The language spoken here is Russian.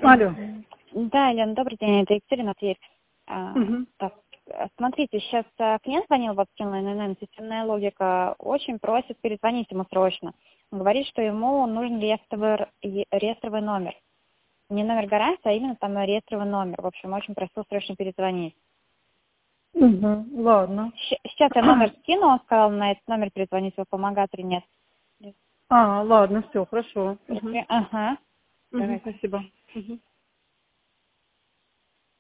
Алло. Да, Елена, добрый день, это Екатерина Тверь. Так, смотрите, сейчас клиент звонил в Upskin ННН, системная логика, очень просит перезвонить ему срочно. Он говорит, что ему нужен реестровый номер. Не номер гарантии, а именно там реестровый номер. В общем, очень просил срочно перезвонить. Ладно. Сейчас я номер скину, он сказал, на этот номер перезвонить, вы помогать или нет. Ладно, все, хорошо. Ага. Спасибо.